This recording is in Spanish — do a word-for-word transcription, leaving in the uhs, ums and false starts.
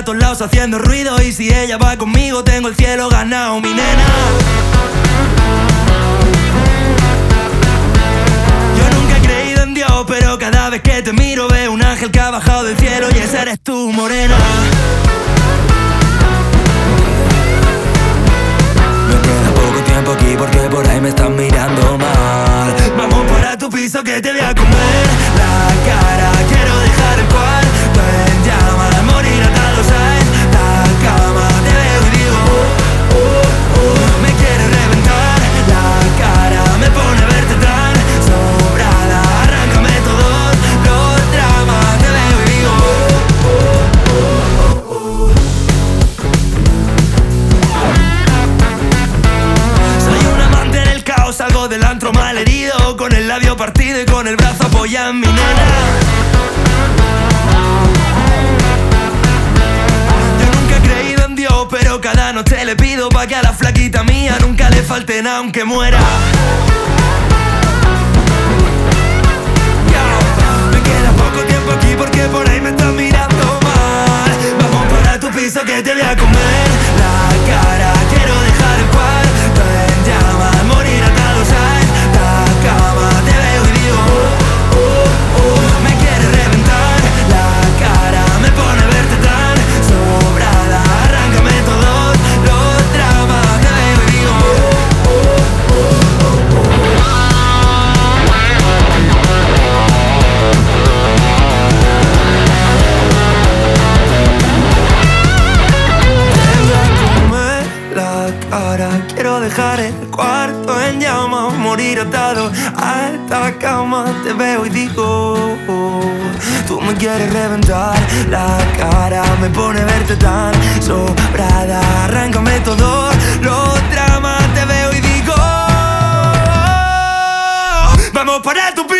todos lados haciendo ruido. Y si ella va conmigo tengo el cielo ganado, mi nena. Yo nunca he creído en Dios, pero cada vez que te miro veo un ángel que ha bajado del cielo. Y esa eres tú, morena. Me queda poco tiempo aquí porque por ahí me están mirando mal. Vamos para tu piso que te voy a comer la cara. Quiero dejar el cuarto en llamas, morir atados a esta cama. Te veo y digo, uh, uh, uh, me quiere reventar la cara. Me pone a verte tan sobrada. Arráncame todos los dramas. Te veo y digo, uh, uh, uh, uh. Soy un amante del caos, salgo del antro mal herido, con el labio partido y con el brazo apoyado en mi nena. Yo nunca he creído en Dios, pero cada noche le pido pa' que a la flaquita mía nunca le falte nada aunque muera. Yo, me queda poco tiempo aquí porque por ahí me están mirando mal. Vamos para tu piso que te voy a comer la cara. Quiero dejar el cuarto en llamas, morir atados a esta cama. Te veo y digo, uh, uh, uh, me quiere reventar la cara. Me pone a verte tan sobrada. Arráncame todos los dramas. Te veo y digo, uh, uh, uh, uh. Te voy a comer la cara. Quiero dejar el cuarto en llamas, morir atado a esta cama. Te veo y digo, oh, tú me quieres reventar la cara. Me pone a verte tan sobrada. Arráncame todos los dramas. Te veo y digo, vamos para tu piso.